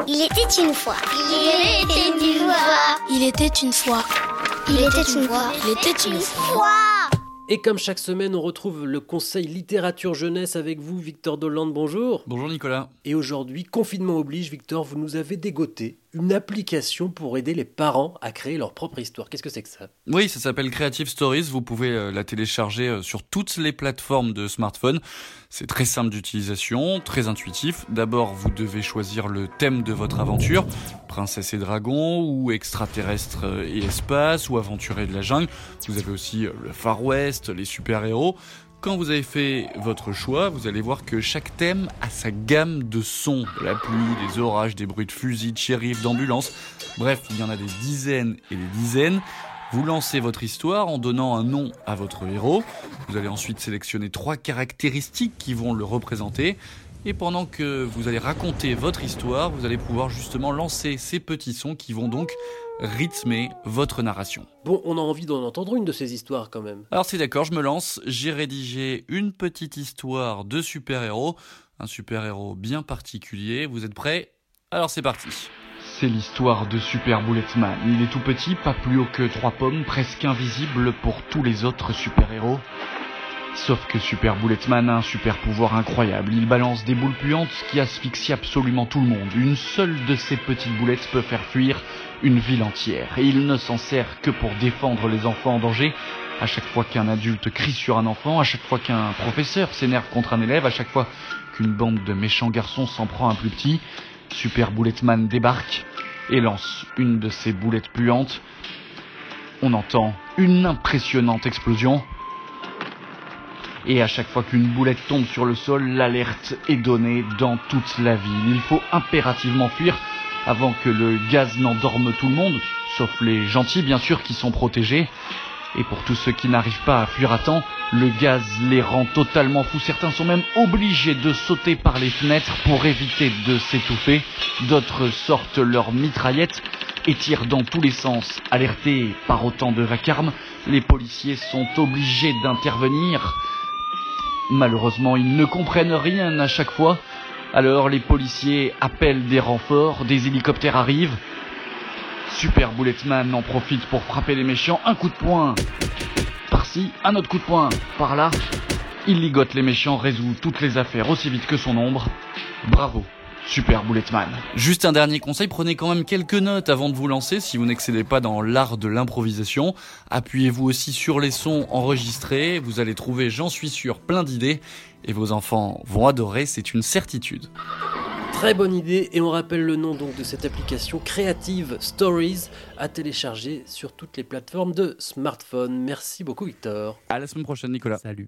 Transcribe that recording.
Il était une fois. Il était une fois. Il était une fois. Il était une fois. Il était une fois. Et comme chaque semaine, on retrouve le conseil littérature jeunesse avec vous, Victor Dolande, bonjour. Bonjour Nicolas. Et aujourd'hui, confinement oblige, Victor, vous nous avez dégoté une application pour aider les parents à créer leur propre histoire. Qu'est-ce que c'est que ça ? Oui, ça s'appelle Creative Stories. Vous pouvez la télécharger sur toutes les plateformes de smartphone. C'est très simple d'utilisation, très intuitif. D'abord, vous devez choisir le thème de votre aventure. Princesse et dragon, ou extraterrestre et espace, ou aventurier de la jungle. Vous avez aussi le Far West, les super-héros. Quand vous avez fait votre choix, vous allez voir que chaque thème a sa gamme de sons. De la pluie, des orages, des bruits de fusils, de shérifs, d'ambulances. Bref, il y en a des dizaines et des dizaines. Vous lancez votre histoire en donnant un nom à votre héros. Vous allez ensuite sélectionner 3 caractéristiques qui vont le représenter. Et pendant que vous allez raconter votre histoire, vous allez pouvoir justement lancer ces petits sons qui vont donc rythmer votre narration. Bon, on a envie d'en entendre une de ces histoires quand même. Alors c'est d'accord, je me lance. J'ai rédigé une petite histoire de super-héros. Un super-héros bien particulier. Vous êtes prêts ? Alors c'est parti. C'est l'histoire de Super Bulletman. Il est tout petit, pas plus haut que 3 pommes, presque invisible pour tous les autres super-héros. Sauf que Super Bulletman a un super pouvoir incroyable. Il balance des boules puantes qui asphyxient absolument tout le monde. Une seule de ces petites boulettes peut faire fuir une ville entière. Et il ne s'en sert que pour défendre les enfants en danger. À chaque fois qu'un adulte crie sur un enfant, à chaque fois qu'un professeur s'énerve contre un élève, à chaque fois qu'une bande de méchants garçons s'en prend à un plus petit, Super Bulletman débarque et lance une de ces boulettes puantes. On entend une impressionnante explosion. Et à chaque fois qu'une boulette tombe sur le sol, l'alerte est donnée dans toute la ville. Il faut impérativement fuir avant que le gaz n'endorme tout le monde, sauf les gentils bien sûr qui sont protégés. Et pour tous ceux qui n'arrivent pas à fuir à temps, le gaz les rend totalement fous. Certains sont même obligés de sauter par les fenêtres pour éviter de s'étouffer. D'autres sortent leurs mitraillettes et tirent dans tous les sens. Alertés par autant de vacarme, les policiers sont obligés d'intervenir. Malheureusement, ils ne comprennent rien à chaque fois. Alors les policiers appellent des renforts, des hélicoptères arrivent. Super Bulletman en profite pour frapper les méchants. Un coup de poing par-ci, un autre coup de poing par-là. Il ligote les méchants, résout toutes les affaires aussi vite que son ombre. Bravo, Super Bulletman. Juste un dernier conseil, prenez quand même quelques notes avant de vous lancer si vous n'excellez pas dans l'art de l'improvisation. Appuyez-vous aussi sur les sons enregistrés, vous allez trouver, j'en suis sûr, plein d'idées. Et vos enfants vont adorer, c'est une certitude. Très bonne idée, et on rappelle le nom donc de cette application Creative Stories à télécharger sur toutes les plateformes de smartphone. Merci beaucoup Victor. À la semaine prochaine Nicolas. Salut.